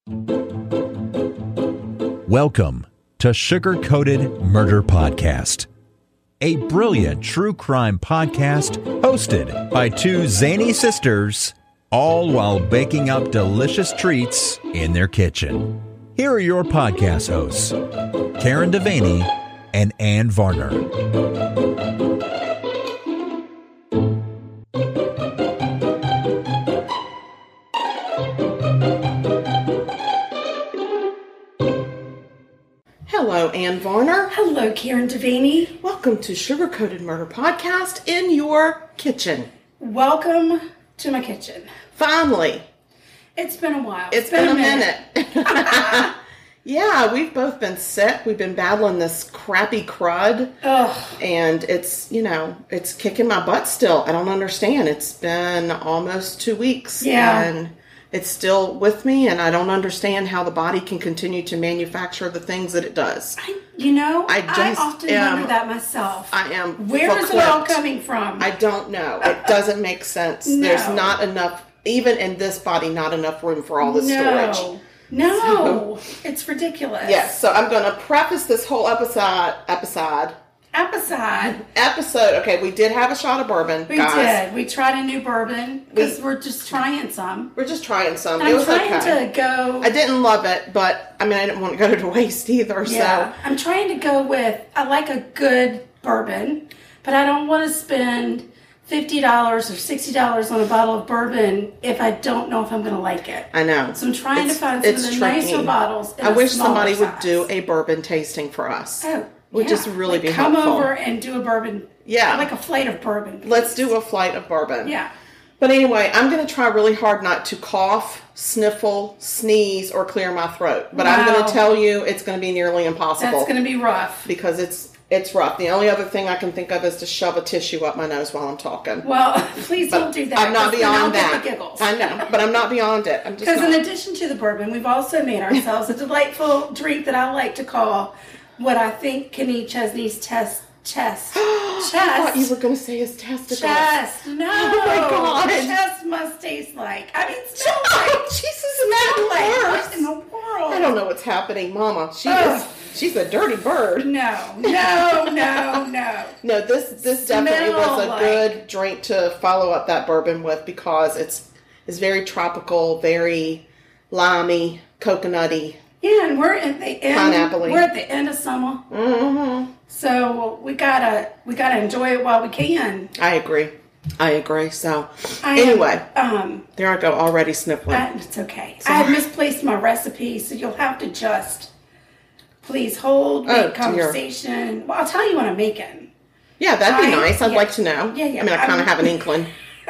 Welcome to Sugar Coated Murder Podcast, a brilliant true crime podcast hosted by two zany sisters, all while baking up delicious treats in their kitchen. Here are your podcast hosts, Karen Devaney and Ann Varner. Hello, Ann Varner. Hello, Karen Devaney. Welcome to Sugar Coated Murder Podcast in your kitchen. Welcome to my kitchen. Finally. It's been a while. It's been a minute. Yeah, we've both been sick. We've been battling this crappy crud. Ugh. And it's, it's kicking my butt still. I don't understand. It's been almost 2 weeks. Yeah. And it's still with me, and I don't understand how the body can continue to manufacture the things that it does. I often wonder that myself. I am. Where is it all coming from? I don't know. It doesn't make sense. No. There's not enough, even in this body, not enough room for all the storage. No, it's ridiculous. Yes, so I'm going to preface this whole episode. Okay, we did have a shot of bourbon, We guys. did. We tried a new bourbon because we're just trying some. We're just trying some. And It was I'm trying okay. to go. I didn't love it, but I didn't want to go to waste either. Yeah, So I'm trying to go with. I like a good bourbon, but I don't want to spend $50 or $60 on a bottle of bourbon if I don't know if I'm going to like it. I know. So I'm trying to find some of the nicer bottles. I wish somebody would do a bourbon tasting for us. Oh, would just really be come helpful. over and do a bourbon. Yeah. Like a flight of bourbon. Please. Let's do a flight of bourbon. Yeah. But anyway, I'm going to try really hard not to cough, sniffle, sneeze, or clear my throat. But I'm going to tell you it's going to be nearly impossible. That's going to be rough. Because it's rough. The only other thing I can think of is to shove a tissue up my nose while I'm talking. Well, please don't do that. I'm not beyond then I'll that. Get the giggles. I know, but I'm not beyond it. I'm just Because in addition to the bourbon, we've also made ourselves a delightful drink that I like to call what I think Kenny Chesney's chest. I thought you were going to say his testicles. Chest. No. Oh my God. Chest must taste like. Smell like. Jesus, Smell like. worse. What in the world? I don't know what's happening, Mama. She's a dirty bird. No. No, this definitely was a good drink to follow up that bourbon with because it's very tropical, very limey, coconutty. Yeah, and we're at the end. Pineapple-y. We're at the end of summer. Mm-hmm. So we gotta enjoy it while we can. I agree. So anyway, there I go already sniffling. It's okay. I have misplaced my recipe, so you'll have to just please hold the conversation. Dear. Well, I'll tell you what I'm making. Yeah, that'd be nice. I'd like to know. Yeah. I kind of have an inkling.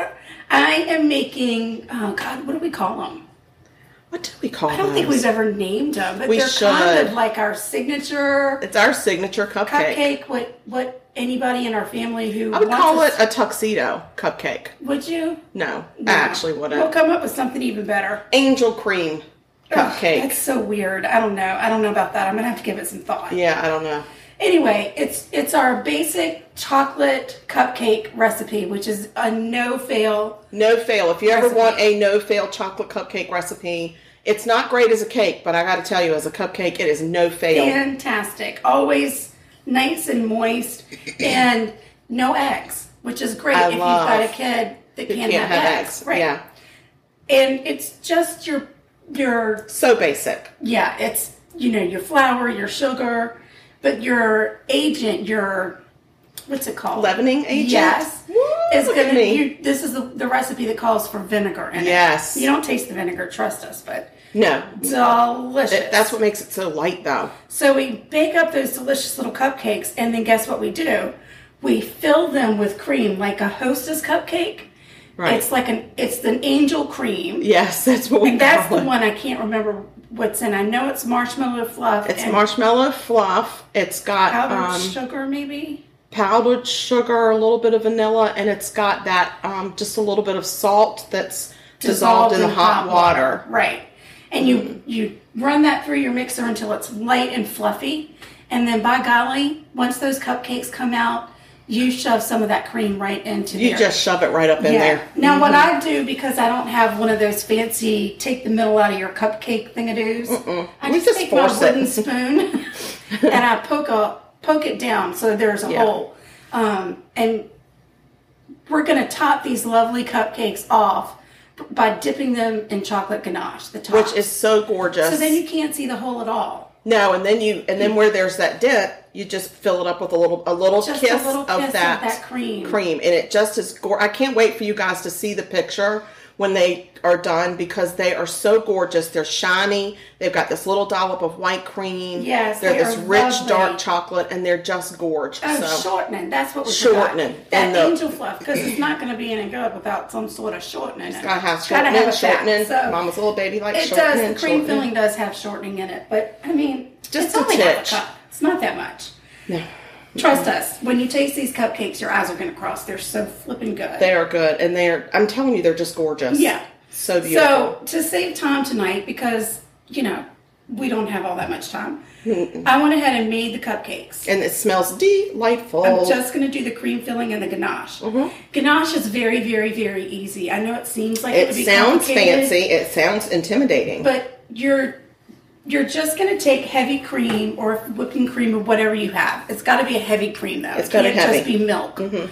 I am making. Oh God, what do we call them? What do we call them? I don't think we've ever named them, but they're should. kind of like our signature. It's our signature cupcake. What anybody in our family who I would call it a tuxedo cupcake. Would you? No, I actually wouldn't. We'll come up with something even better. Angel cream cupcake. That's so weird. I don't know about that. I'm gonna have to give it some thought. Yeah, I don't know. Anyway, it's our basic chocolate cupcake recipe, which is a no-fail. No fail. If you ever want a no-fail chocolate cupcake recipe, it's not great as a cake, but I got to tell you, as a cupcake, it is no fail. Fantastic. Always nice and moist, and no eggs, which is great if you've got a kid that can't have eggs. Right. Yeah. And it's just your so basic. Yeah, it's your flour, your sugar, but your agent, what's it called? Leavening agent? Yes. Woo, is look at me. This is the recipe that calls for vinegar in it. Yes. You don't taste the vinegar, trust us, but no. Delicious. That's what makes it so light, though. So we bake up those delicious little cupcakes, and then guess what we do? We fill them with cream, like a Hostess cupcake. Right. It's an angel cream. Yes, that's what we call it. And that's the one I can't remember what's in. I know it's marshmallow fluff. It's marshmallow fluff. It's got powdered sugar, maybe. Powdered sugar, a little bit of vanilla, and it's got that just a little bit of salt that's dissolved in the hot water. Right. And you run that through your mixer until it's light and fluffy. And then, by golly, once those cupcakes come out, you shove some of that cream right into there. You just shove it right up in there. Now, what I do, because I don't have one of those fancy take the middle out of your cupcake thing-a-doos, I just take my wooden spoon and I poke it down so there's a hole. And we're going to top these lovely cupcakes off by dipping them in chocolate ganache, the tops. Which is so gorgeous. So then you can't see the hole at all. No, and then where there's that dip, you just fill it up with a little kiss of that cream. And it just is gorgeous. I can't wait for you guys to see the picture when they are done, because they are so gorgeous. They're shiny. They've got this little dollop of white cream. Yes, they're this rich dark chocolate, and they're just gorgeous. Oh, shortening. That's what we're shortening. That angel fluff, because it's not going to be any good without some sort of shortening. It's got to have shortening. So Mama's little baby likes shortening. The cream filling does have shortening in it, but I mean, just it's only half a cup. It's not that much. No. Trust us. When you taste these cupcakes, your eyes are going to cross. They're so flipping good. They are good, and I'm telling you, they're just gorgeous. Yeah. So beautiful. So, to save time tonight, because, we don't have all that much time, I went ahead and made the cupcakes. And it smells delightful. I'm just going to do the cream filling and the ganache. Mm-hmm. Ganache is very, very, very easy. I know it seems like it would be sounds fancy. It sounds intimidating. But you're just going to take heavy cream or whipping cream or whatever you have. It's got to be a heavy cream, though. It's got to be heavy. It can't just be milk. Mm-hmm.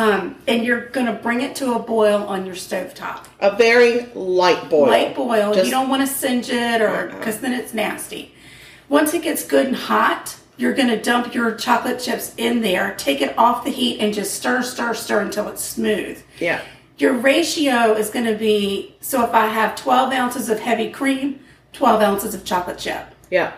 And you're going to bring it to a boil on your stovetop. A very light boil. Light boil. You don't want to singe it because then it's nasty. Once it gets good and hot, you're going to dump your chocolate chips in there, take it off the heat, and just stir until it's smooth. Yeah. Your ratio is going to be, so if I have 12 ounces of heavy cream, 12 ounces of chocolate chip. Yeah.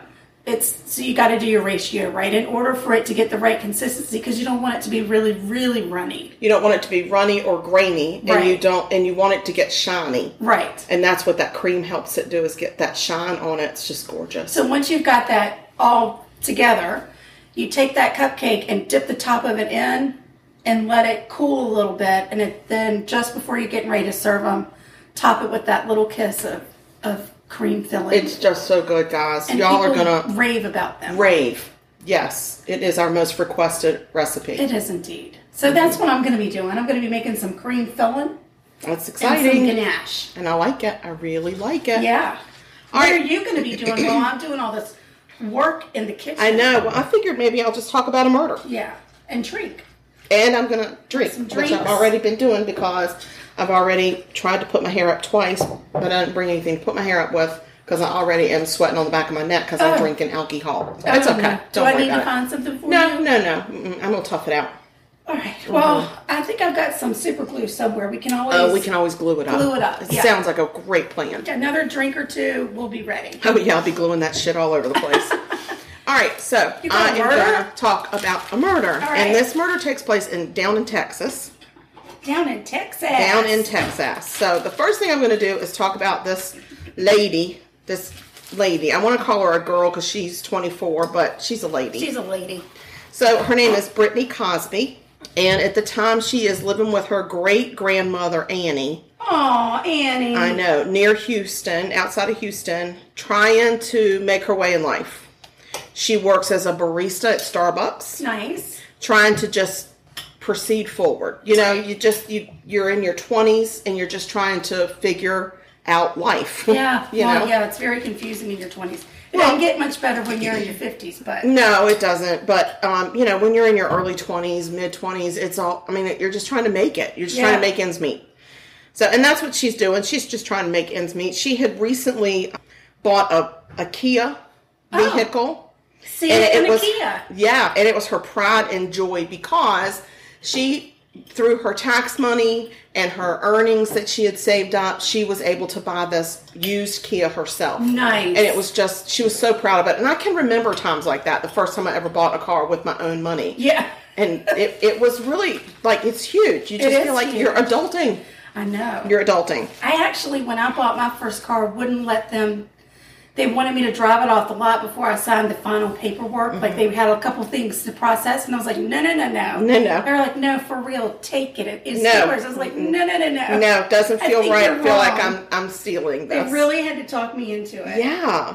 So you got to do your ratio right in order for it to get the right consistency, because you don't want it to be really, really runny. You don't want it to be runny or grainy, right. and you want it to get shiny. Right. And that's what that cream helps it do, is get that shine on it. It's just gorgeous. So once you've got that all together, you take that cupcake and dip the top of it in and let it cool a little bit, and then just before you're getting ready to serve them, top it with that little kiss of cream filling. It's just so good, guys. And y'all are gonna rave about them. Rave. Yes. It is our most requested recipe. It is indeed. So that's what I'm going to be doing. I'm going to be making some cream filling. That's exciting. And some ganache. And I like it. I really like it. Yeah. What are you going to be doing while I'm doing all this work in the kitchen? I know. Well, I figured maybe I'll just talk about a murder. Yeah. And drink. And I'm going to drink, which I've already been doing, because I've already tried to put my hair up twice, but I didn't bring anything to put my hair up with, because I already am sweating on the back of my neck because I'm drinking alcohol. It's okay. No. Do I need to find something for you? No. I'm going to tough it out. All right. Well, I think I've got some super glue somewhere. We can always glue it up. Glue it up. It sounds like a great plan. Another drink or two, we'll be ready. Oh, yeah. I'll be gluing that shit all over the place. All right. So I am going to talk about a murder. Right. And this murder takes place down in Texas. Down in Texas. Down in Texas. So the first thing I'm going to do is talk about this lady. I want to call her a girl because she's 24, but she's a lady. She's a lady. So her name is Brittany Cosby. And at the time, she is living with her great-grandmother, Annie. Aw, Annie. I know. Near Houston, outside of Houston, trying to make her way in life. She works as a barista at Starbucks. Nice. Trying to just proceed forward. You're in your 20s, and you're just trying to figure out life. Yeah. Yeah, it's very confusing in your 20s. It doesn't get much better when you're in your 50s, but... No, it doesn't. But, when you're in your early 20s, mid-20s, you're just trying to make it. You're just trying to make ends meet. So, and that's what she's doing. She's just trying to make ends meet. She had recently bought a Kia vehicle. See, and a Kia. Yeah, and it was her pride and joy, because she, through her tax money and her earnings that she had saved up, she was able to buy this used Kia herself. Nice. And it was just, she was so proud of it. And I can remember times like that, the first time I ever bought a car with my own money. Yeah. And it was really, it's huge. You just feel like huge. You're adulting. I know. You're adulting. I actually, when I bought my first car, wouldn't let them... They wanted me to drive it off the lot before I signed the final paperwork. Mm-hmm. Like, they had a couple things to process, and I was like, no. No. They were like, no, for real, take it. It's yours. I was like, no. No, it doesn't feel right. I feel like I'm stealing this. They really had to talk me into it. Yeah.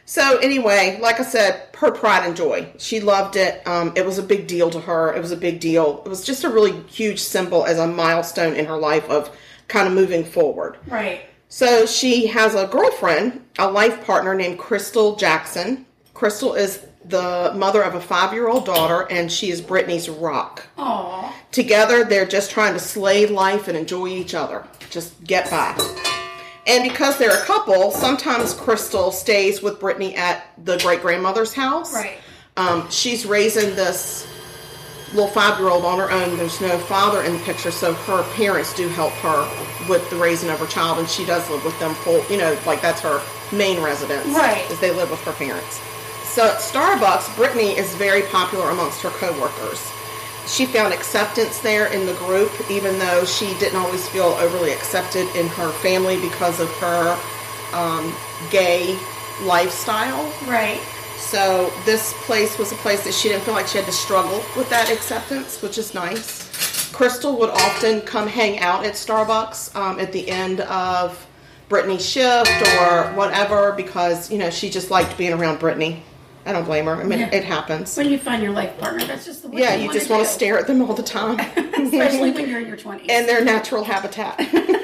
So anyway, like I said, her pride and joy. She loved it. It was a big deal to her. It was a big deal. It was just a really huge symbol as a milestone in her life of kind of moving forward. Right. So she has a girlfriend, a life partner named Crystal Jackson. Crystal is the mother of a 5-year-old daughter, and she is Brittany's rock. Aww. Together, they're just trying to slay life and enjoy each other. Just get by. And because they're a couple, sometimes Crystal stays with Brittany at the great-grandmother's house. Right. She's raising this little 5-year-old on her own. There's no father in the picture, so her parents do help her with the raising of her child, and she does live with them full, like that's her main residence. Right. Is they live with her parents. So at Starbucks, Brittany is very popular amongst her coworkers. She found acceptance there in the group, even though she didn't always feel overly accepted in her family because of her gay lifestyle. Right. So this place was a place that she didn't feel like she had to struggle with that acceptance, which is nice. Crystal would often come hang out at Starbucks at the end of Brittany's shift or whatever because, she just liked being around Brittany. I don't blame her. I mean, it happens. When you find your life partner, that's just the way you just want to stare at them all the time. Especially when you're in your 20s. And their natural habitat.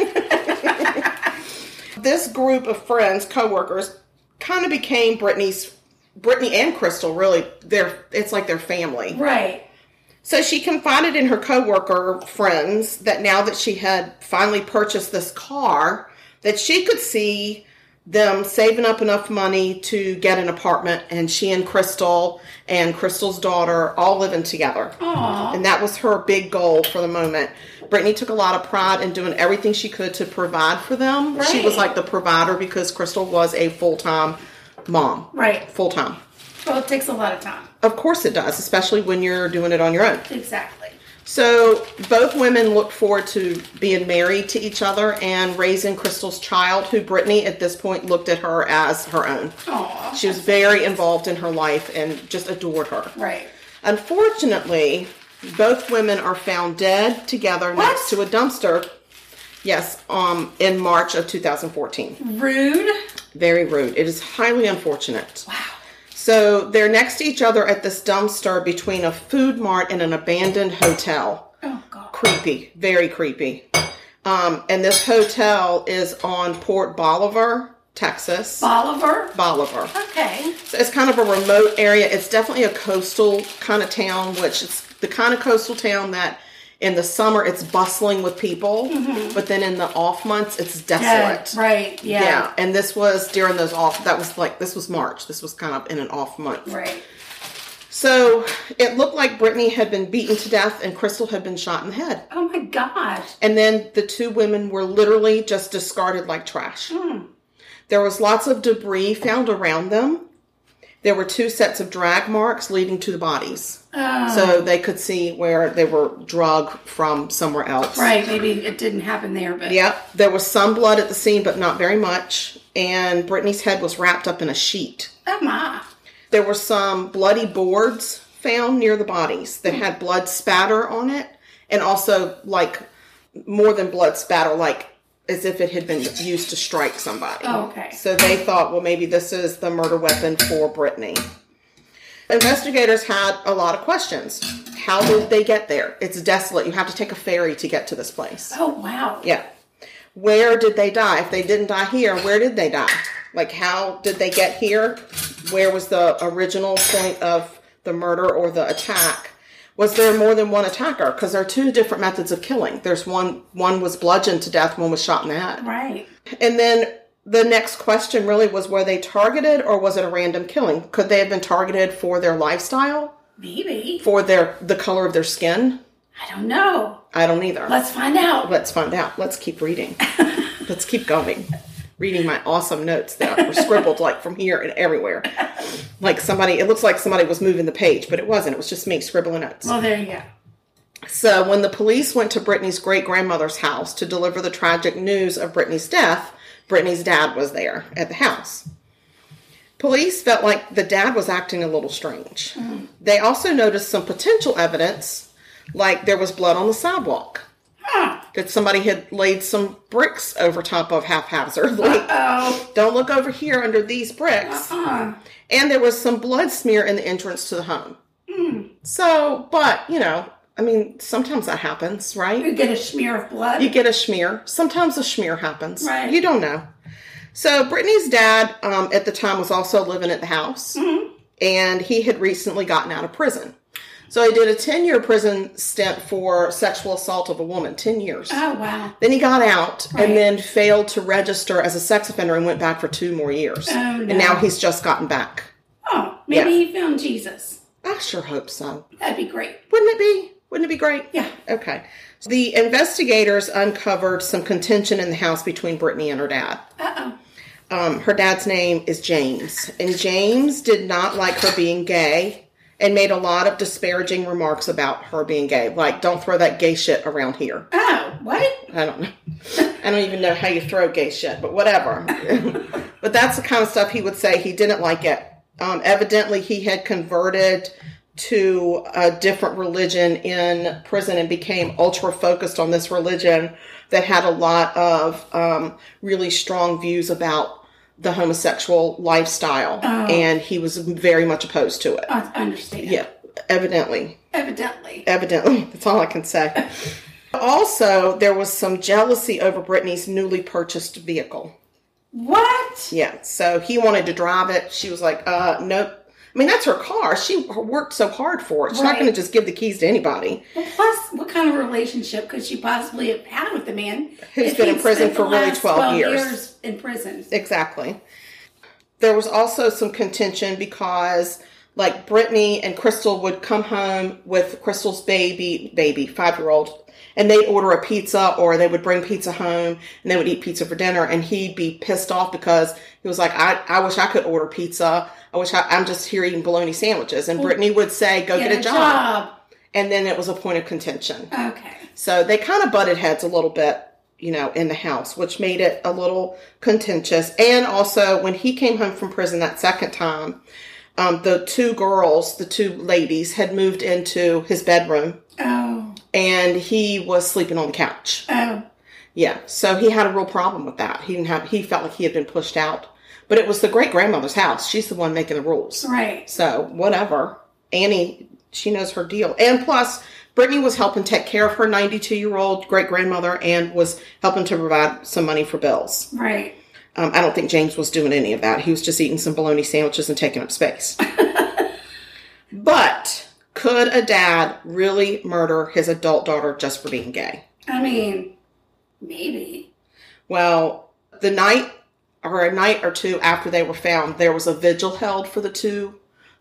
This group of friends, co-workers, kind of became Brittany and Crystal, really. It's like their family. Right. So she confided in her co-worker friends that now that she had finally purchased this car, that she could see them saving up enough money to get an apartment, and she and Crystal's daughter all living together. Aww. And that was her big goal for the moment. Brittany took a lot of pride in doing everything she could to provide for them. Right. She was like the provider because Crystal was a full-time mom. Right. Full-time. Well, it takes a lot of time. Of course it does, especially when you're doing it on your own. Exactly. So both women looked forward to being married to each other and raising Crystal's child, who Brittany at this point looked at her as her own. Aww. She was very involved in her life and just adored her. Right. Unfortunately, both women are found dead together next to a dumpster. Yes, in March of 2014. Rude. Very rude. It is highly unfortunate. Wow. So they're next to each other at this dumpster between a food mart and an abandoned hotel. Oh, God. Creepy. Very creepy. And this hotel is on Port Bolivar, Texas. Bolivar? Bolivar. Okay. So it's kind of a remote area. It's definitely a coastal kind of town, which is the kind of coastal town that in the summer it's bustling with people, but then in the off months it's desolate. Yeah, right. Yeah. Yeah. And this was during those this was March. This was kind of in an off month. Right. So it looked like Brittany had been beaten to death and Crystal had been shot in the head. Oh my gosh. And then the two women were literally just discarded like trash. There was lots of debris found around them. There were 2 sets of drag marks leading to the bodies. Oh. So they could see where they were drugged from somewhere else. Right, maybe it didn't happen there, but... Yep, there was some blood at the scene, but not very much. And Brittany's head was wrapped up in a sheet. Oh my. There were some bloody boards found near the bodies that had blood spatter on it. And also, like, more than blood spatter, like as if it had been used to strike somebody. Oh, okay. So they thought, well, maybe this is the murder weapon for Brittany. Investigators had a lot of questions. How did they get there? It's desolate. You have to take a ferry to get to this place. Oh, wow. Yeah. Where did they die? If they didn't die here, where did they die? Like, how did they get here? Where was the original point of the murder or the attack? Was there more than one attacker? Because there are 2 different methods of killing. There's one was bludgeoned to death, one was shot in the head. Right. And then the next question really was, were they targeted or was it a random killing? Could they have been targeted for their lifestyle? Maybe. For the color of their skin? I don't know. I don't either. Let's find out. Let's find out. Let's keep reading. Let's keep going. Reading my awesome notes that were scribbled like from here and everywhere. Like it looks like somebody was moving the page, but it wasn't. It was just me scribbling notes. Well, there you go. So when the police went to Brittany's great-grandmother's house to deliver the tragic news of Brittany's death, Brittany's dad was there at the house. Police felt like the dad was acting a little strange. Mm-hmm. They also noticed some potential evidence, like there was blood on the sidewalk. that somebody had laid some bricks over top of haphazardly. Don't look over here under these bricks. And there was some blood smear in the entrance to the home. So, but, I mean, sometimes that happens, right? You get a smear of blood? You get a smear. Sometimes a smear happens. Right. You don't know. So, Brittany's dad, at the time, was also living at the house. And he had recently gotten out of prison. So, he did a 10-year prison stint for sexual assault of a woman. 10 years. Oh, wow. Then he got out and then failed to register as a sex offender and went back for 2 more years. Oh, no. And now he's just gotten back. Oh, maybe he found Jesus. I sure hope so. That'd be great. Wouldn't it be? Wouldn't it be great? Yeah. Okay. So the investigators uncovered some contention in the house between Brittany and her dad. Her dad's name is James. And James did not like her being gay and made a lot of disparaging remarks about her being gay. Like, don't throw that gay shit around here. Oh, what? I don't know. I don't even know how you throw gay shit, but whatever. But that's the kind of stuff he would say. He didn't like it. Evidently, he had converted to a different religion in prison and became ultra focused on this religion that had a lot of really strong views about the homosexual lifestyle. And he was very much opposed to it. I understand. Yeah, evidently. Evidently. That's all I can say. Also, there was some jealousy over Brittany's newly purchased vehicle. What? Yeah, so he wanted to drive it. She was like, nope. I mean, that's her car. She worked so hard for it. She's not going to just give the keys to anybody. Well, plus, what kind of relationship could she possibly have had with the man who's been in prison for really 12 years in prison? Exactly. There was also some contention because, like, Brittany and Crystal would come home with Crystal's baby, 5-year-old, and they'd order a pizza, or they would bring pizza home and they would eat pizza for dinner, and he'd be pissed off because he was like, I wish I could order pizza. I'm just here eating bologna sandwiches. And Brittany would say, go get a job. And then it was a point of contention. Okay. So they kind of butted heads a little bit, in the house, which made it a little contentious. And also, when he came home from prison that second time, the 2 ladies had moved into his bedroom. Oh. And he was sleeping on the couch. Oh. Yeah. So he had a real problem with that. He felt like he had been pushed out. But it was the great-grandmother's house. She's the one making the rules. Right. So, whatever. Annie, she knows her deal. And plus, Brittany was helping take care of her 92-year-old great-grandmother and was helping to provide some money for bills. Right. I don't think James was doing any of that. He was just eating some bologna sandwiches and taking up space. But could a dad really murder his adult daughter just for being gay? I mean, maybe. Well, a night or two after they were found, there was a vigil held for the 2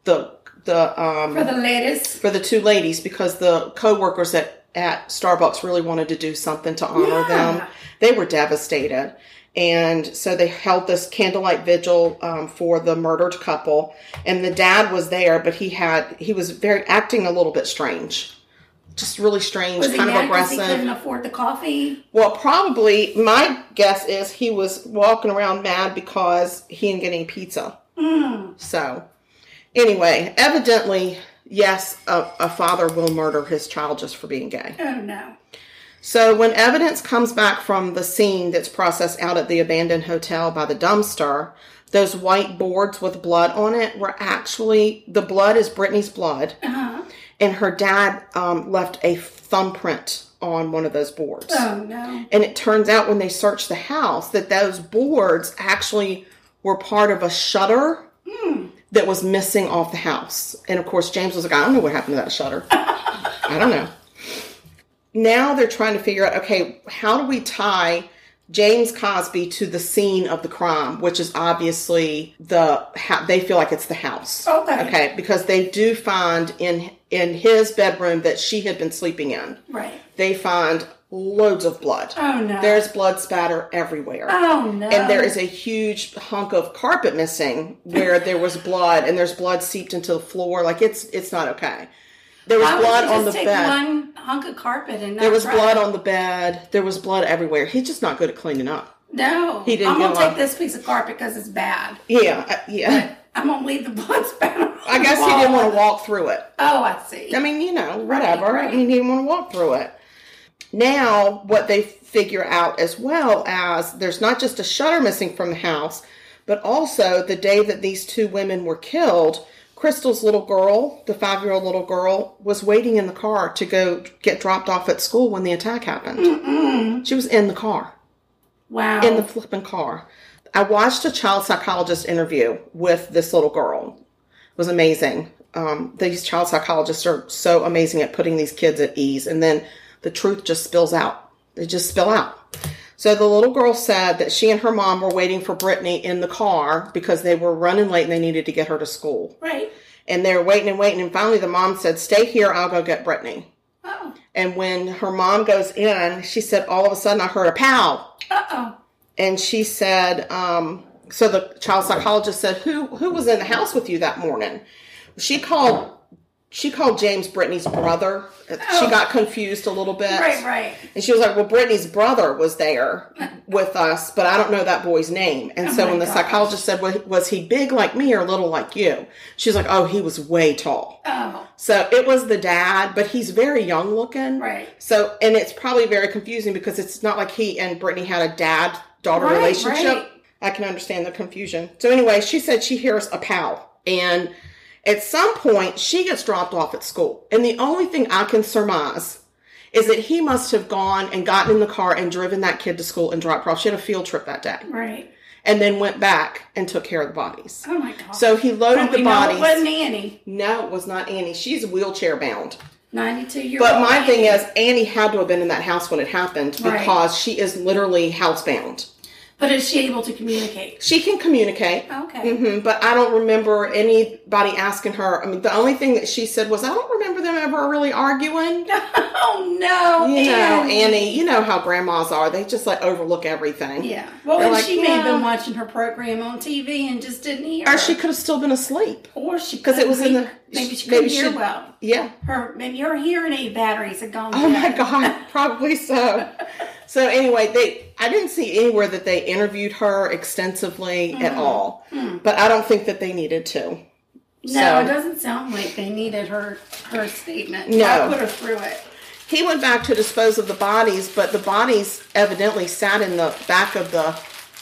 ladies, because the co-workers at Starbucks really wanted to do something to honor them. They were devastated. And so they held this candlelight vigil for the murdered couple. And the dad was there, but he was acting a little bit strange. Just really strange, kind of aggressive. Because he couldn't afford the coffee? Well, probably, my guess is he was walking around mad because he didn't get any pizza. So, anyway, evidently, yes, a father will murder his child just for being gay. Oh, no. So, when evidence comes back from the scene that's processed out at the abandoned hotel by the dumpster, those white boards with blood on it were actually, the blood is Brittany's blood. Uh-huh. And her dad left a thumbprint on one of those boards. Oh, no. And it turns out when they searched the house that those boards actually were part of a shutter that was missing off the house. And, of course, James was like, I don't know what happened to that shutter. I don't know. Now they're trying to figure out, okay, how do we tie James Cosby to the scene of the crime, which is obviously they feel like it's the house. Okay. Because they do find in his bedroom that she had been sleeping in. Right. They find loads of blood. Oh, no. There's blood spatter everywhere. Oh, no. And there is a huge hunk of carpet missing where there was blood, and there's blood seeped into the floor. Like, it's not okay. There was blood on the bed. Why would you just take one hunk of carpet and not There was blood on the bed. There was blood everywhere. He's just not good at cleaning up. No. He didn't I'm going to take this piece of carpet because it's bad. Yeah. I'm going to leave the blood spatter. I guess he didn't want to walk through it. Oh, I see. I mean, whatever. Right. I mean, he didn't want to walk through it. Now, what they figure out as well as there's not just a shutter missing from the house, but also the day that these two women were killed, Crystal's little girl, the 5-year-old little girl, was waiting in the car to go get dropped off at school when the attack happened. Mm-mm. She was in the car. Wow. In the flipping car. I watched a child psychologist interview with this little girl. It was amazing. These child psychologists are so amazing at putting these kids at ease. And then the truth just spills out. They just spill out. So the little girl said that she and her mom were waiting for Brittany in the car because they were running late and they needed to get her to school. Right. And they were waiting and waiting. And finally the mom said, stay here, I'll go get Brittany. Oh. And when her mom goes in, she said, all of a sudden I heard a pow. Uh-oh. And she said, so the child psychologist said, who was in the house with you that morning? She called James Brittany's brother. Oh. She got confused a little bit. Right. And she was like, well, Brittany's brother was there with us, but I don't know that boy's name. And so when the psychologist said, well, was he big like me or little like you? She was like, oh, he was way tall. Oh. So it was the dad, but he's very young looking. Right. So, and it's probably very confusing because it's not like he and Brittany had a dad-daughter relationship. Right. I can understand the confusion. So anyway, she said she hears a pow. And at some point, she gets dropped off at school. And the only thing I can surmise is that he must have gone and gotten in the car and driven that kid to school and dropped her off. She had a field trip that day. Right. And then went back and took care of the bodies. Oh, my God. So he loaded the bodies. It wasn't Annie. No, it was not Annie. She's wheelchair bound. 92-year-old. But my thing is, Annie had to have been in that house when it happened because she is literally housebound. But is she able to communicate? She can communicate. Okay. Mm-hmm, but I don't remember anybody asking her. I mean, the only thing that she said was, I don't remember them ever really arguing. Oh, no. You know, Annie, you know how grandmas are. They just like overlook everything. Yeah. Well, and she may have been watching her program on TV and just didn't hear. Or she could have still been asleep. Or she because it was in the. Maybe she couldn't hear well. Yeah. Maybe her hearing aid batteries had gone. Oh, my God. Probably so. So anyway, I didn't see anywhere that they interviewed her extensively at all. Mm. But I don't think that they needed to. No, it doesn't sound like they needed her statement. No. I put her through it. He went back to dispose of the bodies, but the bodies evidently sat in the back of the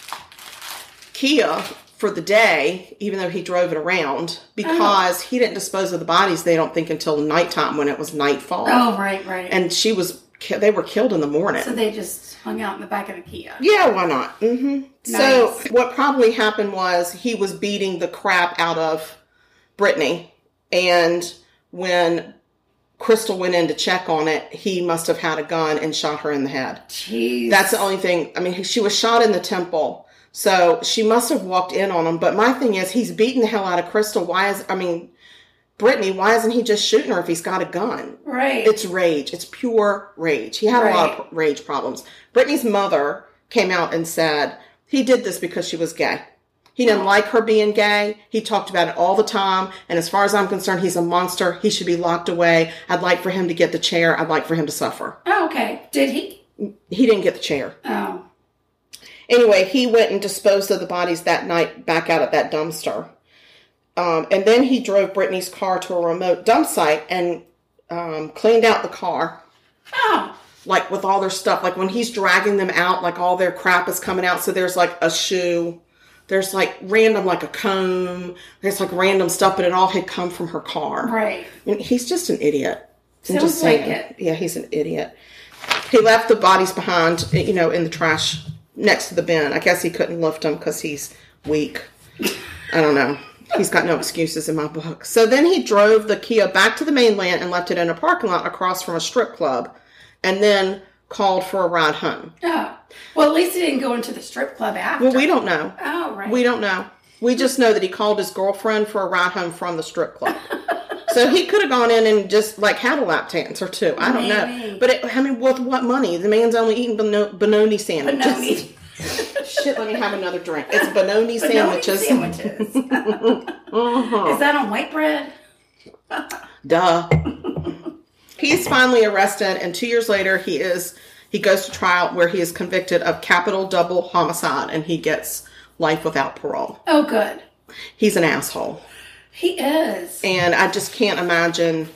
Kia for the day, even though he drove it around, because he didn't dispose of the bodies, they don't think, until nighttime when it was nightfall. Oh, right. And they were killed in the morning. So they just hung out in the back of the Kia. Yeah, why not? Mm-hmm. Nice. So what probably happened was he was beating the crap out of Brittany. And when Crystal went in to check on it, he must have had a gun and shot her in the head. Jeez. That's the only thing. I mean, she was shot in the temple. So she must have walked in on him. But my thing is, he's beating the hell out of Crystal. Brittany, why isn't he just shooting her if he's got a gun? Right. It's rage. It's pure rage. He had a lot of rage problems. Brittany's mother came out and said he did this because she was gay. He didn't like her being gay. He talked about it all the time. And as far as I'm concerned, he's a monster. He should be locked away. I'd like for him to get the chair. I'd like for him to suffer. Oh, okay. Did he? He didn't get the chair. Oh. Anyway, he went and disposed of the bodies that night back out at that dumpster. And then he drove Brittany's car to a remote dump site and cleaned out the car. Oh. Like with all their stuff. Like when he's dragging them out, like all their crap is coming out. So there's like a shoe. There's like random, like a comb. There's like random stuff, but it all had come from her car. Right. I mean, he's just an idiot. Sounds like it. Yeah, he's an idiot. He left the bodies behind, in the trash next to the bin. I guess he couldn't lift them because he's weak. I don't know. He's got no excuses in my book. So then he drove the Kia back to the mainland and left it in a parking lot across from a strip club and then called for a ride home. Oh. Well, at least he didn't go into the strip club after. Well, we don't know. Oh, right. We don't know. We just know that he called his girlfriend for a ride home from the strip club. So he could have gone in and just like had a lap dance or two. I don't know. But with what money? The man's only eating Benoni sandwiches. Benoni. Shit, let me have another drink. It's Benoni sandwiches. Is that on white bread? Duh. He's finally arrested, and 2 years later, he goes to trial where he is convicted of capital double homicide, and he gets life without parole. Oh, good. He's an asshole. He is. And I just can't imagine.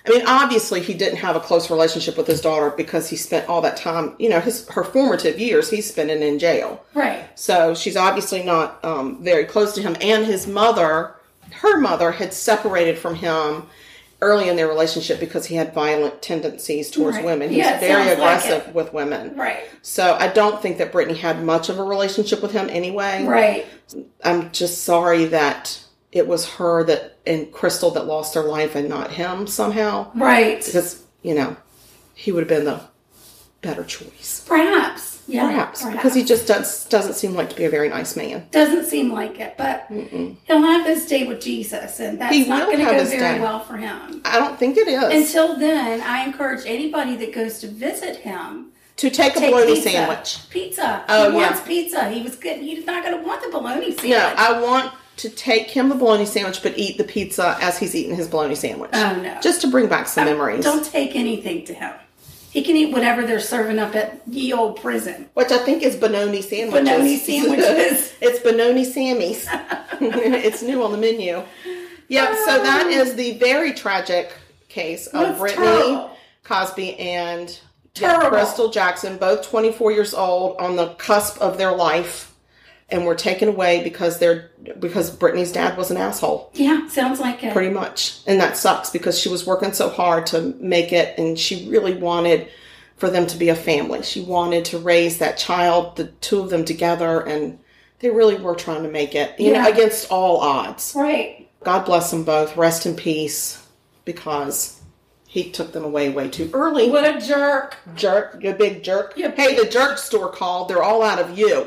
I mean, obviously he didn't have a close relationship with his daughter because he spent all that time, her formative years he's spending in jail. Right. So she's obviously not very close to him. And her mother had separated from him early in their relationship because he had violent tendencies towards women. He was very aggressive with women. Right. So I don't think that Brittany had much of a relationship with him anyway. Right. I'm just sorry that it was her and Crystal that lost her life and not him somehow. Right. Because, he would have been the better choice. Perhaps. Yeah. Perhaps. Because he just doesn't seem like to be a very nice man. Doesn't seem like it. But he'll have this day with Jesus. And that's not going to go very well for him. I don't think it is. Until then, I encourage anybody that goes to visit him to take a bologna sandwich. Pizza. Oh, he wants pizza. He's not going to want the bologna sandwich. No, I want to take him the bologna sandwich, but eat the pizza as he's eating his bologna sandwich. Oh, no. Just to bring back some memories. Don't take anything to him. He can eat whatever they're serving up at ye old prison. Which I think is Bononi sandwiches. Bononi sandwiches. It's Bononi Sammy's. It's new on the menu. Yeah, so that is the very tragic case of Brittany Cosby and Crystal Jackson, both 24 years old, on the cusp of their life. And were taken away because Brittany's dad was an asshole. Yeah, sounds like it. Pretty much. And that sucks because she was working so hard to make it, and she really wanted for them to be a family. She wanted to raise that child, the two of them together, and they really were trying to make it, against all odds. Right. God bless them both. Rest in peace, because he took them away way too early. What a jerk. Jerk. You big jerk. Hey, the jerk store called. They're all out of you.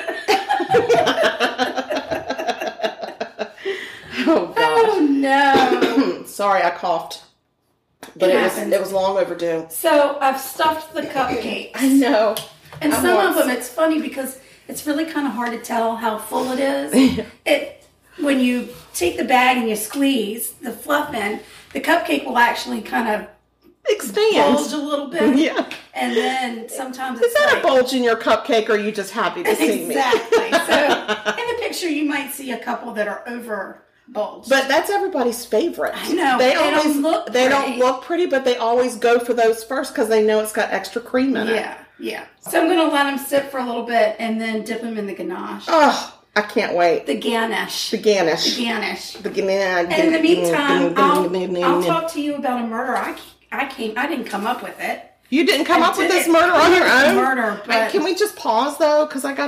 Oh, gosh. Oh, no. Sorry, I coughed. But it was long overdue. So, I've stuffed the cupcakes. I know. And some of them, it's funny because it's really kind of hard to tell how full it is. When you take the bag and you squeeze the fluff in, the cupcake will actually kind of expand, bulge a little bit. Yeah. And then sometimes is that a bulge in your cupcake, or are you just happy to see me? Exactly. So in the picture, you might see a couple that are over bulged. But that's everybody's favorite. I know. They don't look pretty, but they always go for those first because they know it's got extra cream in it. Yeah. So I'm going to let them sit for a little bit and then dip them in the ganache. Oh, I can't wait. The ganache. The ganache. The ganache. The ganache. And in the meantime, I'll talk to you about a murder. I didn't come up with it. You didn't come up with this murder on your own? Murder, but can we just pause, though? Because I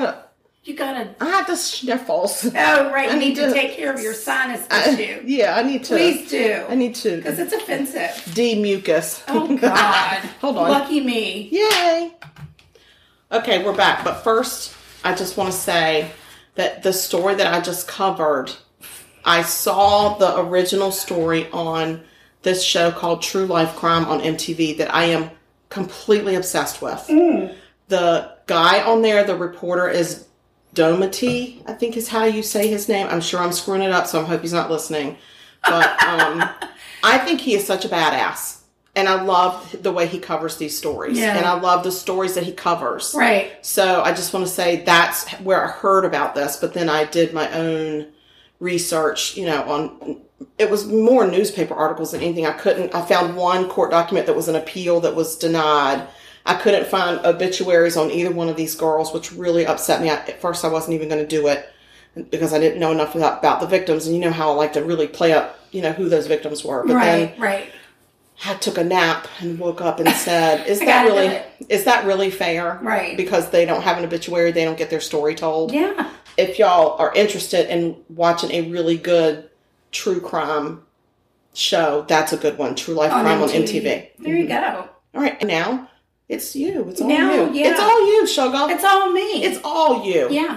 have the sniffles. Oh, right. You need to take care of your sinus issue. Yeah, I need to. Please do. I need to. Because it's offensive. De-mucus. Oh, God. Hold on. Lucky me. Yay. Okay, we're back. But first, I just want to say that the story that I just covered, I saw the original story on this show called True Life Crime on MTV that I am completely obsessed with. The guy on there, the reporter, is Domity, I think is how you say his name. I'm sure I'm screwing it up, so I hope he's not listening. But I think he is such a badass. And I love the way he covers these stories. Yeah. And I love the stories that he covers. Right. So I just want to say that's where I heard about this. But then I did my own research, it was more newspaper articles than anything. I found one court document that was an appeal that was denied. I couldn't find obituaries on either one of these girls, which really upset me. At first, I wasn't even going to do it because I didn't know enough about the victims. And you know how I like to really play up, who those victims were. But right. I took a nap and woke up and said, is that really fair? Right. Because they don't have an obituary, they don't get their story told. Yeah. If y'all are interested in watching a really good true crime show, that's a good one. True Life Crime on MTV. There you go. All right. And now it's you. It's all you. Yeah. It's all you, Sugar. It's all me. It's all you. Yeah.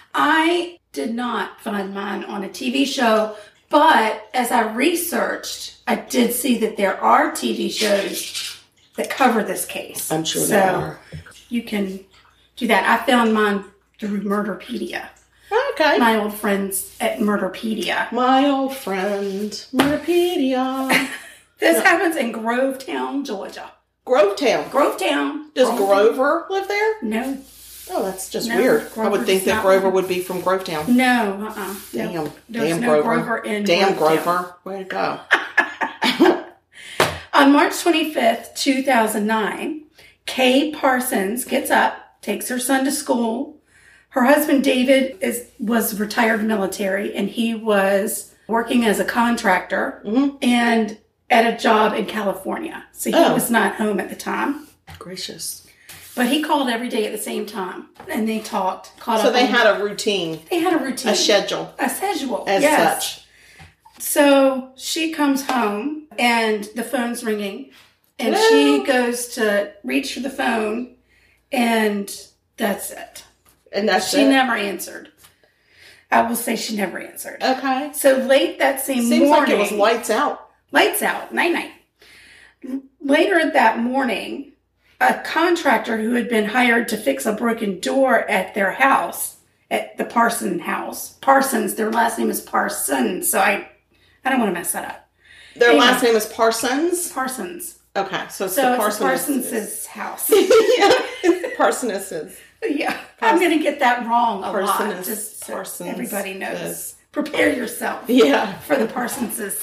I did not find mine on a TV show, but as I researched, I did see that there are TV shows that cover this case. I'm sure there are. You can do that. I found mine through Murderpedia. Okay. My old friends at Murderpedia. My old friend, Murderpedia. This happens in Grovetown, Georgia. Grovetown. Does Grover live there? No. Oh, that's just weird. I would think that Grover would be from Grovetown. No, Damn no Grover. Grover in Damn Grovetown. Grover. Way to go. On March 25th, 2009, Kay Parsons gets up, takes her son to school. Her husband, David, was retired military, and he was working as a contractor and at a job in California. So he was not home at the time. Gracious. But he called every day at the same time, and they talked. So they had a routine. They had a routine. A schedule. A schedule, as such. So she comes home, and the phone's ringing, and she goes to reach for the phone, and that's it. And that's She never answered. I will say she never answered. Okay. So late that same morning. Seems like it was lights out. Lights out. Night-night. Later that morning, a contractor who had been hired to fix a broken door at their house, at the Parsons house. Parsons, their last name is Parsons, so I don't want to mess that up. Their last name is Parsons? Parsons. Okay, so it's Parsons' house. Yeah, Parsons'. Yeah, I'm going to get that wrong a lot. Just so everybody knows. Prepare yourself. Yeah. For the Parsons'.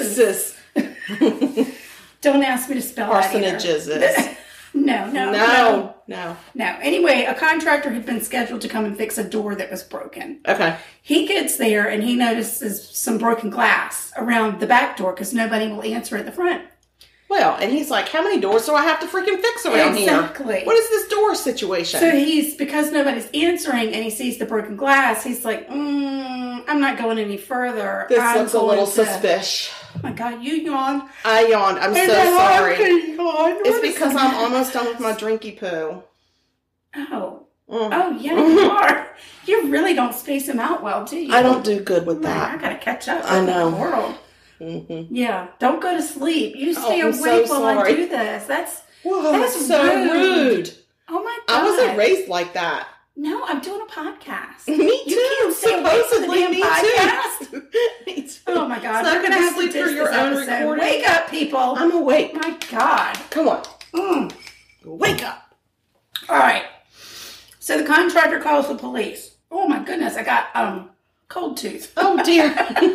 Don't ask me to spell Parsonages. No. Anyway, a contractor had been scheduled to come and fix a door that was broken. Okay. He gets there and he notices some broken glass around the back door because nobody will answer at the front. Well, and he's like, how many doors do I have to freaking fix around here? Exactly. What is this door situation? So because nobody's answering and he sees the broken glass, he's like, I'm not going any further. This looks a little suspicious. Oh my God, you yawned. I yawned. I'm so sorry. It's because I'm almost done with my drinky poo. Oh. Oh, yeah, you are. You really don't space them out well, do you? I don't do good with that. I got to catch up. I know. The world. Mm-hmm. Yeah, don't go to sleep. You stay awake while I do this. That's so rude. Oh my God. I wasn't raised like that. No, I'm doing a podcast. Me too. Supposedly, me too. Me too. Oh my God. So we're going to have to sleep through your own recording. Wake up, people. I'm awake. My God. Come on. Wake up. All right. So the contractor calls the police. Oh my goodness, I got cold tooth. Oh dear.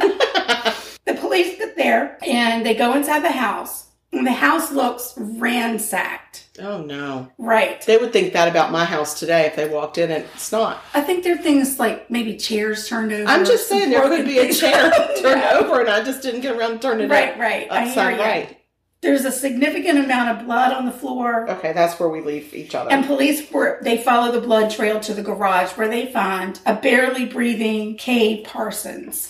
The police get there and they go inside the house. And the house looks ransacked. Oh no. Right. They would think that about my house today if they walked in, and it's not. I think there are things like maybe chairs turned over. I'm just saying there could be a chair turned over and I just didn't get around to turning it right. upside right. There's a significant amount of blood on the floor. Okay, that's where we leave each other. And police they follow the blood trail to the garage where they find a barely breathing Kay Parsons.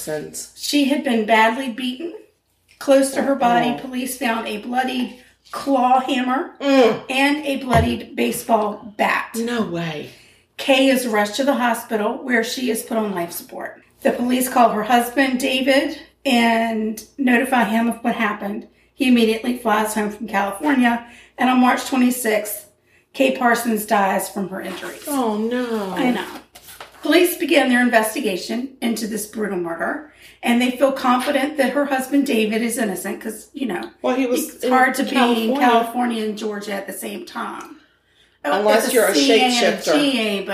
She had been badly beaten. Close to her body, police found a bloodied claw hammer and a bloodied baseball bat. No way. Kay is rushed to the hospital where she is put on life support. The police call her husband, David, and notify him of what happened. He immediately flies home from California, and on March 26th, Kay Parsons dies from her injuries. Oh, no. I know. Police began their investigation into this brutal murder, and they feel confident that her husband, David, is innocent because, it's hard to be in California and Georgia at the same time. Unless you're a shapeshifter.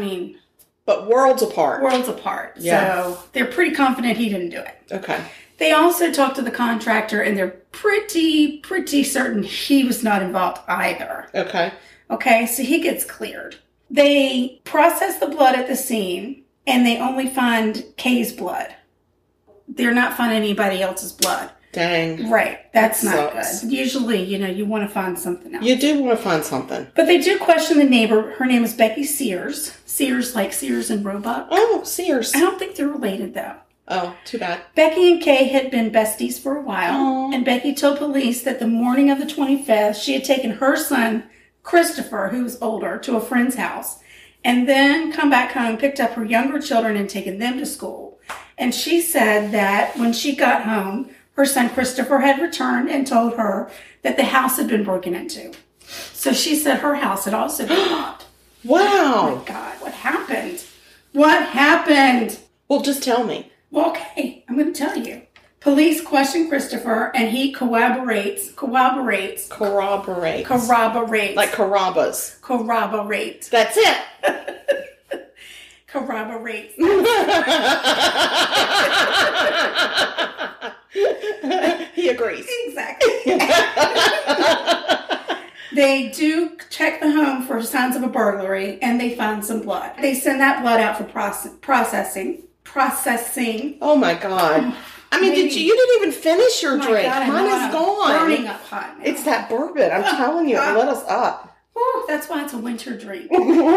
But worlds apart. Yeah. So they're pretty confident he didn't do it. Okay. They also talked to the contractor, and they're pretty certain he was not involved either. Okay, so he gets cleared. They process the blood at the scene, and they only find Kay's blood. They're not finding anybody else's blood. Dang. Right. That's not good. Usually, you want to find something else. You do want to find something. But they do question the neighbor. Her name is Becky Sears. Sears like Sears and Roebuck. Oh, Sears. I don't think they're related, though. Oh, too bad. Becky and Kay had been besties for a while, and Becky told police that the morning of the 25th, she had taken her son, Christopher, who was older, to a friend's house, and then come back home, picked up her younger children, and taken them to school. And she said that when she got home, her son Christopher had returned and told her that the house had been broken into. So she said her house had also been robbed. Wow. Oh my God, what happened? What happened? Well, just tell me. Well, okay, I'm going to tell you. Police question Christopher, and he corroborates. Like Carrabba's. Corroborates. That's it. Corroborates. He agrees. Exactly. They do check the home for signs of a burglary, and they find some blood. They send that blood out for processing. Oh my God. I mean, you didn't even finish your drink. God, mine is gone. Burning up hot now. It's that bourbon. I'm telling you, it lit us up. Whew, that's why it's a winter drink.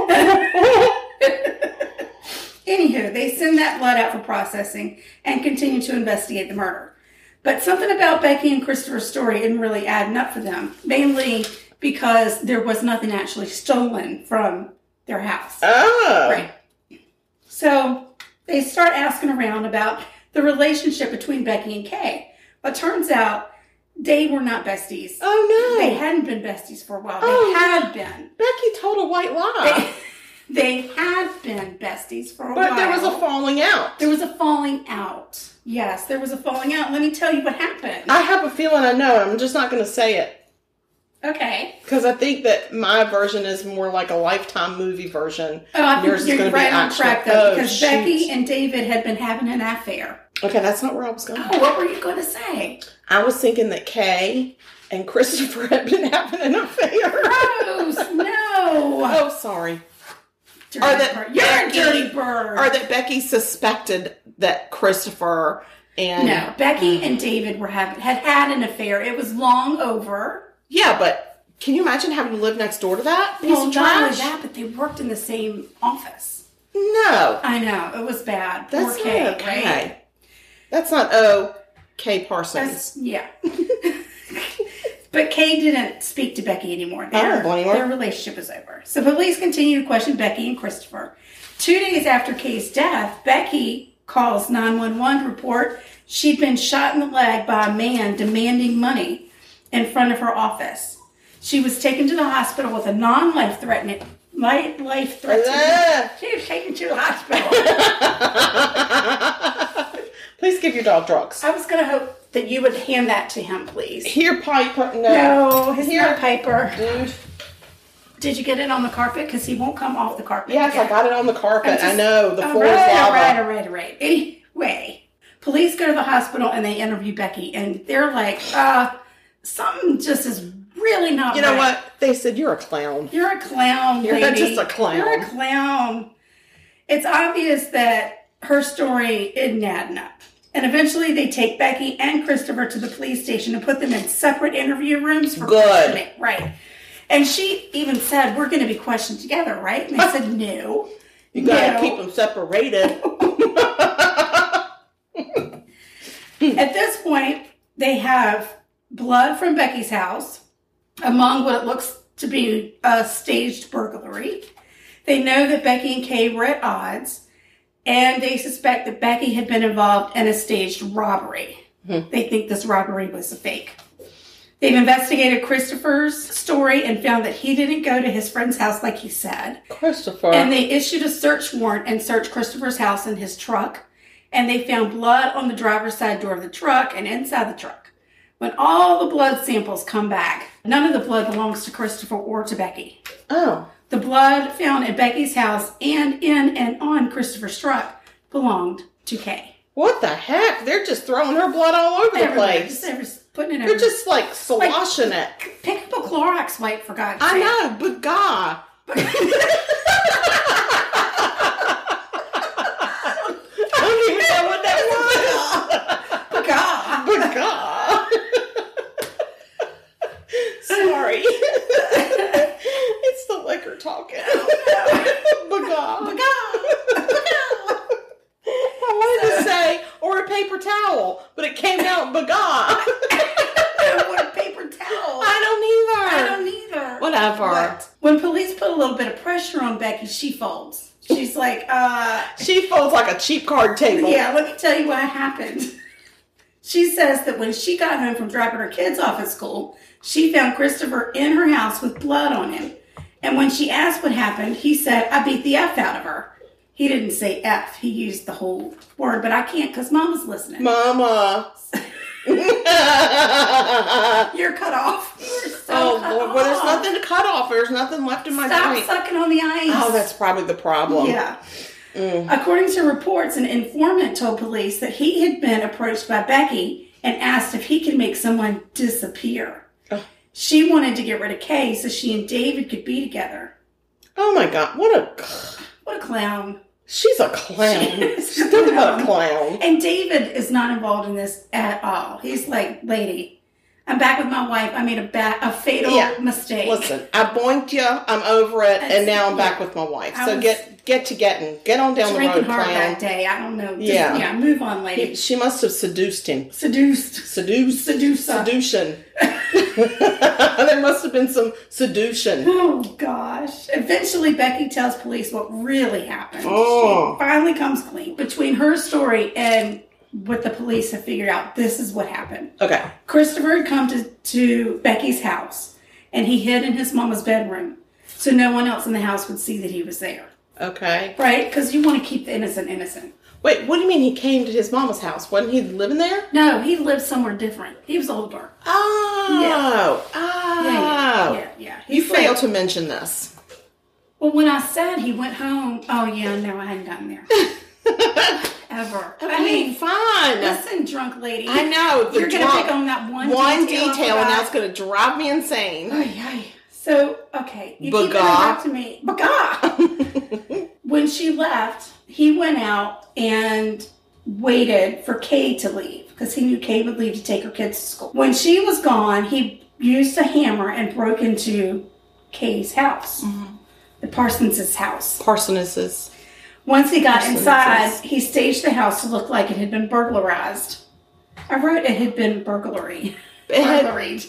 Anywho, they send that blood out for processing and continue to investigate the murder. But something about Becky and Christopher's story isn't really adding up for them, mainly because there was nothing actually stolen from their house. Oh. Right. So they start asking around about the relationship between Becky and Kay. But turns out they were not besties. Oh, no. They hadn't been besties for a while. They had been. Becky told a white lie. They had been besties for a while. But there was a falling out. There was a falling out. Yes, there was a falling out. Let me tell you what happened. I have a feeling I know. I'm just not going to say it. Okay. Because I think that my version is more like a Lifetime movie version. Oh, I think you're right on track, though. Because Becky and David had been having an affair. Okay, that's not where I was going. Oh, what were you going to say? I was thinking that Kay and Christopher had been having an affair. Gross! No! Oh, sorry. You're a dirty bird. Or that Becky suspected that Christopher and... No, Becky and David had an affair. It was long over. Yeah, but can you imagine having to live next door to that piece of trash? Not only that, but they worked in the same office. No. I know. It was bad. That's Poor Kay, not okay. Right? That's not Kay Parsons. Yeah. But Kay didn't speak to Becky anymore. Their relationship was over. So police continue to question Becky and Christopher. 2 days after Kay's death, Becky calls 911 to report she'd been shot in the leg by a man demanding money in front of her office. She was taken to the hospital with a non-life-threatening... She was taken to the hospital. Please give your dog drugs. I was going to hope that you would hand that to him, please. Here, Piper. No, he's not Piper. Dude. Did you get it on the carpet? Because he won't come off the carpet. Yes, I got it on the carpet. I know. The floor is lava. All right. Anyway, police go to the hospital and they interview Becky. And they're like, something just is really not right. You know what? They said, you're a clown. You're a clown, You're lady. just a clown. You're a clown. It's obvious that her story isn't adding up. And eventually they take Becky and Christopher to the police station and put them in separate interview rooms for questioning. Right. And she even said, we're going to be questioned together, right? And they said, no. You got to keep them separated. At this point, they have blood from Becky's house among what it looks to be a staged burglary. They know that Becky and Kay were at odds. And they suspect that Becky had been involved in a staged robbery. They think this robbery was a fake. They've investigated Christopher's story and found that he didn't go to his friend's house like he said. Christopher. And they issued a search warrant and searched Christopher's house and his truck. And they found blood on the driver's side door of the truck and inside the truck. When all the blood samples come back, none of the blood belongs to Christopher or to Becky. Oh. The blood found at Becky's house and in and on Christopher's truck belonged to Kay. What the heck? They're just throwing her blood all over the place. They're putting it They're just like sloshing it. Pick up a Clorox wipe, for God's sake. I know, but God. I don't even know what that was. But God. Sorry. It's the liquor talking. I wanted to say, or a paper towel, but it came out baga. What a paper towel. I don't either. Whatever. But when police put a little bit of pressure on Becky, she folds. She's like, She folds like a cheap card table. Yeah, let me tell you what happened. She says that when she got home from dropping her kids off at school, she found Christopher in her house with blood on him. And when she asked what happened, he said, I beat the F out of her. He didn't say F. He used the whole word, but I can't because Mama's listening. Mama. You're cut off. You're so cut off. Well, there's nothing to cut off. There's nothing left in my drink. Stop sucking on the ice. Oh, that's probably the problem. Yeah. According to reports, an informant told police that he had been approached by Becky and asked if he could make someone disappear. She wanted to get rid of Kay so she and David could be together. Oh my God. What a clown. She's a clown. She's nothing but a clown. And David is not involved in this at all. He's like, lady, I'm back with my wife. I made a fatal mistake. Listen, I boinked you. I'm over it. And now I'm back with my wife. So get to getting. Get on down the road, drinking hard clown. that day. I don't know. Just, move on, lady. She must have seduced him. Seduction. There must have been some seduction. Oh, gosh. Eventually, Becky tells police what really happened. Oh. She finally comes clean. Between her story and what the police have figured out, this is what happened. Okay. Christopher had come to Becky's house, and he hid in his mama's bedroom, so no one else in the house would see that he was there. Okay. Right? Because you want to keep the innocent. Wait, what do you mean he came to his mama's house? Wasn't he living there? No, he lived somewhere different. He was older. Oh. Yeah. You failed to mention this. Well, when I said he went home, no, I hadn't gotten there. Ever. Okay, I mean, fine. Listen, drunk lady. I know. You're going to pick on that one detail and that's going to drive me insane. So, okay. You keep interrupting me. Baga! When she left, he went out and waited for Kay to leave because he knew Kay would leave to take her kids to school. When she was gone, he used a hammer and broke into Kay's house. Mm-hmm. The Parsons' house. Parsonses. Once he got inside, he staged the house to look like it had been burglarized. I wrote it had been burglary. Burglarized.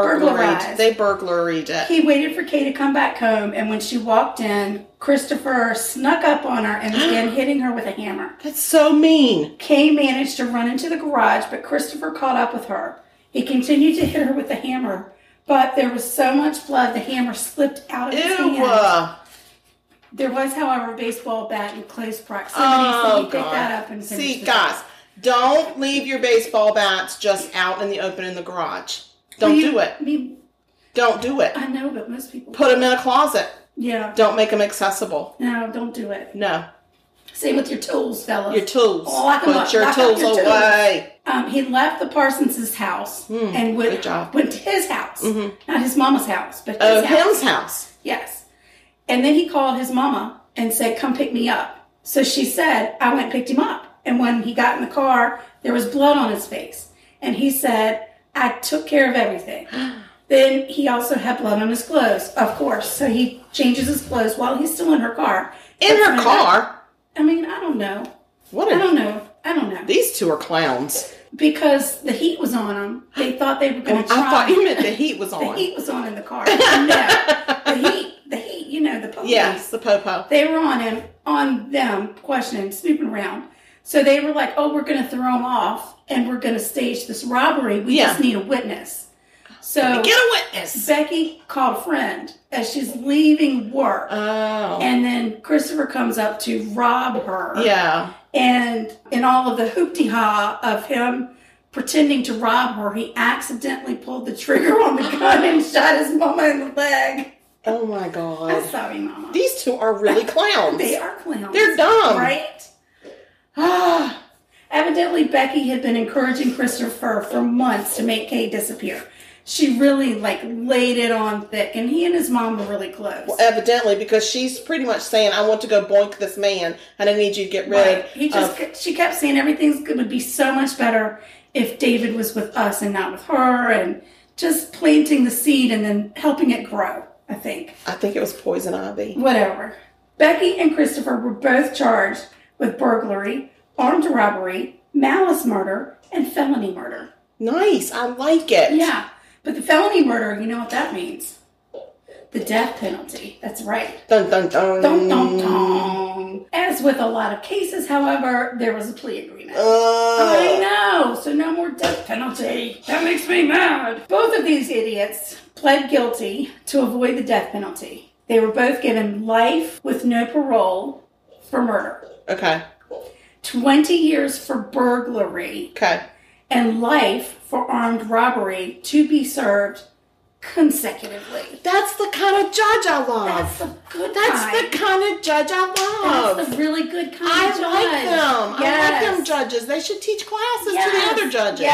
They burglaried it. He waited for Kay to come back home, and when she walked in, Christopher snuck up on her and began hitting her with a hammer. That's so mean. Kay managed to run into the garage, but Christopher caught up with her. He continued to hit her with the hammer, but there was so much blood the hammer slipped out of his hand. There was, however, a baseball bat in close proximity, so he picked that up and finished it. Guys, don't leave your baseball bats just out in the open in the garage. Don't do it. Don't do it. I know, but most people put them in a closet. Yeah. Don't make them accessible. No, don't do it. No. Same with your tools, fellas. Your tools. Put your tools away. He left the Parsons' house and went to his house. Mm-hmm. Not his mama's house, but his house. Yes. And then he called his mama and said, come pick me up. So she said, I went and picked him up. And when he got in the car, there was blood on his face. And he said, I took care of everything. Then he also had blood on his clothes, of course. So he changes his clothes while he's still in her car. In her car? I mean, I don't know. I don't know. These two are clowns. Because the heat was on them. They thought they were going to try. I thought you meant the heat was on. The heat was on in the car. No, the heat, the police. Yes, the po-po. They were on them, questioning, snooping around. So they were like, we're going to throw them off, and we're going to stage this robbery. We just need a witness. So get a witness. Becky called a friend as she's leaving work. Oh. And then Christopher comes up to rob her. Yeah. And in all of the hoopty-ha of him pretending to rob her, he accidentally pulled the trigger on the gun and shot his mama in the leg. Oh, my God. I'm sorry, Mama. These two are really clowns. They are clowns. They're dumb. Right? Evidently, Becky had been encouraging Christopher for months to make Kay disappear. She really, laid it on thick, and he and his mom were really close. Well, evidently, because she's pretty much saying, I want to go boink this man, and I need you to get rid of... She kept saying everything's going to be so much better if David was with us and not with her, and just planting the seed and then helping it grow, I think. I think it was poison ivy. Whatever. Becky and Christopher were both charged with burglary, armed robbery, malice murder, and felony murder. Nice. I like it. Yeah. But the felony murder, you know what that means? The death penalty. That's right. Dun, dun, dun. Dun, dun, dun. As with a lot of cases, however, there was a plea agreement. I know. So no more death penalty. That makes me mad. Both of these idiots pled guilty to avoid the death penalty. They were both given life with no parole for murder. Okay. 20 years for burglary. Okay. And life for armed robbery to be served consecutively. That's the kind of judge I love. That's the good That's kind. the kind of judge I love. That's the really good kind of judge. I like them. Yes. I like them judges. They should teach classes to the other judges. Yes.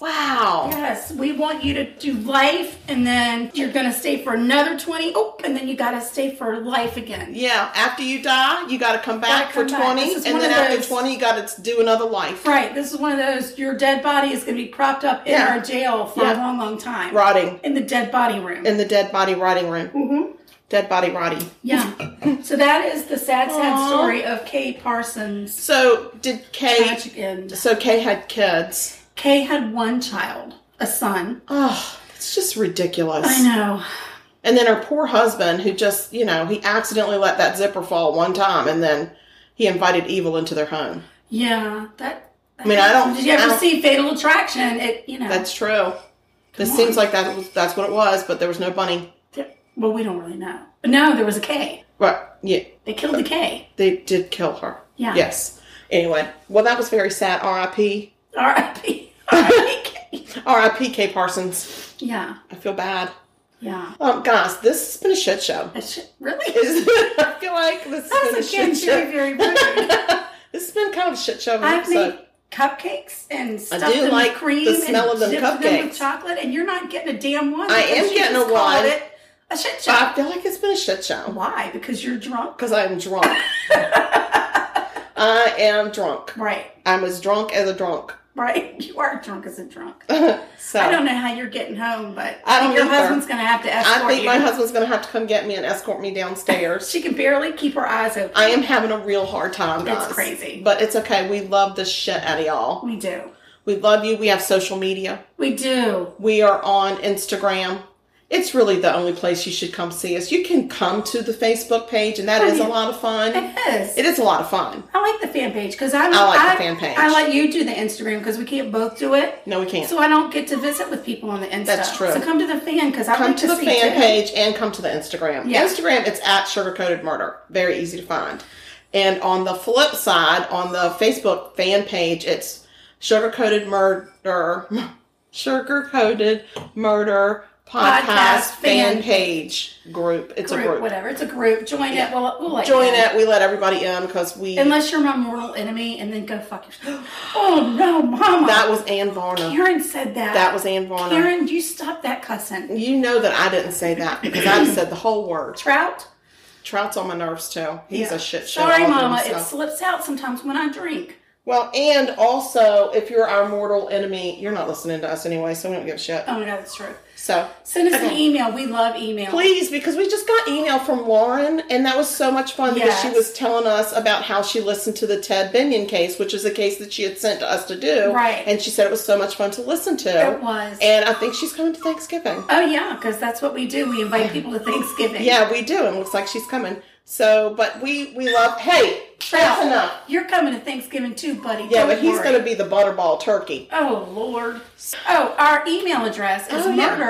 Wow. Yes, we want you to do life, and then you're going to stay for another 20. Oh, and then you got to stay for life again. Yeah, after you die, you got to come back for 20, and then after 20, you got to do another life. Right. This is one of those, your dead body is going to be propped up in our jail for a long, long time. Rotting. In the dead body room. In the dead body rotting room. Mm-hmm. Dead body rotting. Yeah. So that is the sad story of Kay Parsons. So did Kay... Tragic end. So Kay had kids. Kay had one child, a son. Oh, it's just ridiculous. I know. And then her poor husband, who just, he accidentally let that zipper fall one time, and then he invited evil into their home. Yeah, I don't... Did you ever see Fatal Attraction? That's true. This seems like that's what it was, but there was no bunny. Well, we don't really know. But no, there was a Kay. Right, yeah. They killed the Kay. They did kill her. Yeah. Yes. Anyway, well, that was very sad. R.I.P. R.I.P. R.I.P. R.I.P. Kay Parsons. Yeah. I feel bad. Yeah. Guys, this has been a shit show. Really? I feel like this has been a shit show. Very, very rude. This has been kind of a shit show. I've made cupcakes and stuffed them like with cream the smell and of them dipped cupcakes. them with chocolate, and you're not getting a damn one. I am getting a one. A shit show. I feel like it's been a shit show. Why? Because you're drunk? Because I'm drunk. I am drunk. Right. I'm as drunk as a drunk. Right. You are drunk as a drunk. So I don't know how you're getting home, but I think your husband's going to have to escort you. I think my husband's going to have to come get me and escort me downstairs. She can barely keep her eyes open. I am having a real hard time, guys. It's crazy. But it's okay. We love the shit out of y'all. We do. We love you. We have social media. We do. We are on Instagram. It's really the only place you should come see us. You can come to the Facebook page, and that is a lot of fun. It is. It is a lot of fun. I like the fan page because I like the fan page. I let you do the Instagram because we can't both do it. No, we can't. So I don't get to visit with people on the Insta. That's true. So come to the fan because I come like to the see fan too. page and come to the Instagram. Yeah. Instagram, it's at Sugar-Coated Murder. Very easy to find. And on the flip side, on the Facebook fan page, it's Sugar-Coated Murder. Sugar-Coated Murder Podcast fan page group. It's a group. Whatever. It's a group. Join it. We'll let Join it. We let everybody in because we... Unless you're my mortal enemy and then go fuck yourself. Oh, no, Mama. That was Ann Varner. Karen said that. That was Ann Varner. Karen, you stop that cussing. You know that I didn't say that because I said the whole word. Trout's on my nerves too. He's a shit show. Sorry, Mama. It slips out sometimes when I drink. Well, and also, if you're our mortal enemy, you're not listening to us anyway, so we don't give a shit. Oh my God, that's true. So send us an email. We love email. Please, because we just got email from Lauren, and that was so much fun because she was telling us about how she listened to the Ted Binion case, which is a case that she had sent to us to do. Right. And she said it was so much fun to listen to. It was. And I think she's coming to Thanksgiving. Oh, yeah, because that's what we do. We invite people to Thanksgiving. Yeah, we do. And it looks like she's coming. So, but we love, hey, that's enough. You're coming to Thanksgiving too, buddy. Yeah, but he's going to be the butterball turkey. Oh, Lord. Oh, our email address is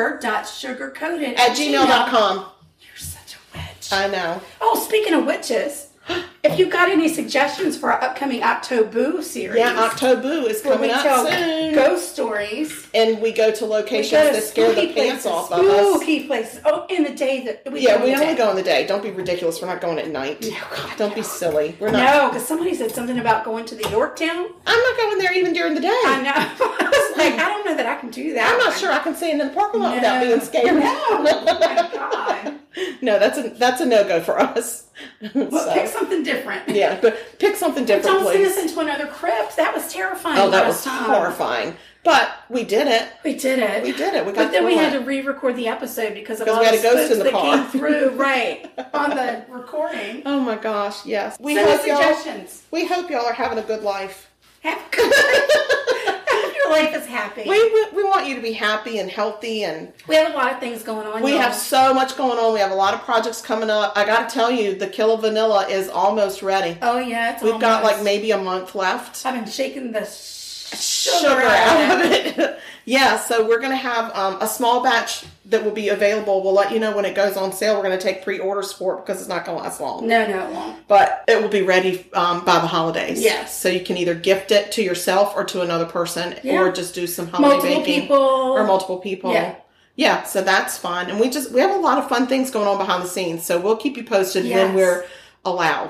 murder.sugarcoated@gmail.com. You're such a witch. I know. Oh, speaking of witches, if you've got any suggestions for our upcoming Octoboo series. Yeah, Octoboo is coming up soon. Ghost stories. And we go to locations that scare the pants off of us. Spooky places. Oh, in the day that we go. Yeah, we only go in the day. Don't be ridiculous. We're not going at night. No, God, Don't be silly. We're not. No, because somebody said something about going to the Yorktown. I'm not going there even during the day. I know. I was like, I don't know that I can do that. I'm not sure I can stand in the parking lot without being scared. No. Oh, my God. No, that's a no-go for us. Well, pick something different. Yeah, but pick something different, please. Don't send us into another crypt. That was terrifying. Oh, that was horrifying. But we did it. We did it. We did it. But then we had to re-record the episode because of all we had the a ghost in the car came through right on the recording. Oh my gosh! Yes. Send us suggestions. We hope y'all are having a good life. Have a good life. Your life is happy. We want you to be happy and healthy, and we have a lot of things going on. We have so much going on. We have a lot of projects coming up. I got to tell you, the Kill of Vanilla is almost ready. Oh yeah, we've got like maybe a month left. I've been shaking the sugar out of it. Yeah, so we're going to have a small batch that will be available. We'll let you know when it goes on sale. We're going to take pre-orders for it because it's not going to last long. No, it won't. But it will be ready by the holidays. Yes. So you can either gift it to yourself or to another person, or just do some holiday baking. Multiple people. Yeah. Yeah, so that's fun. And we have a lot of fun things going on behind the scenes. So we'll keep you posted when we're allowed.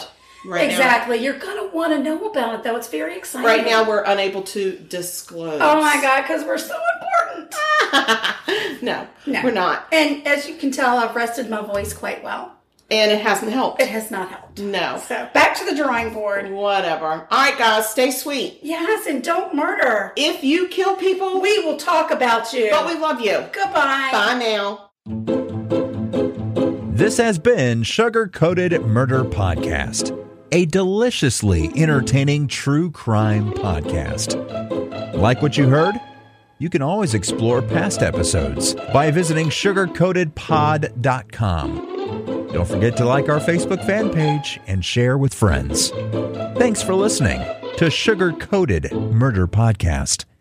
right exactly. You're going to want to know about it, though. It's very exciting. Right now, we're unable to disclose. Oh, my God, because we're so important. No, we're not. And as you can tell, I've rested my voice quite well. And it hasn't helped. It has not helped. No. So, back to the drawing board. Whatever. All right, guys, stay sweet. Yes, and don't murder. If you kill people, we will talk about you. But we love you. Goodbye. Bye now. This has been Sugar Coated Murder Podcast, a deliciously entertaining true crime podcast. Like what you heard? You can always explore past episodes by visiting sugarcoatedpod.com. Don't forget to like our Facebook fan page and share with friends. Thanks for listening to Sugar Coated Murder Podcast.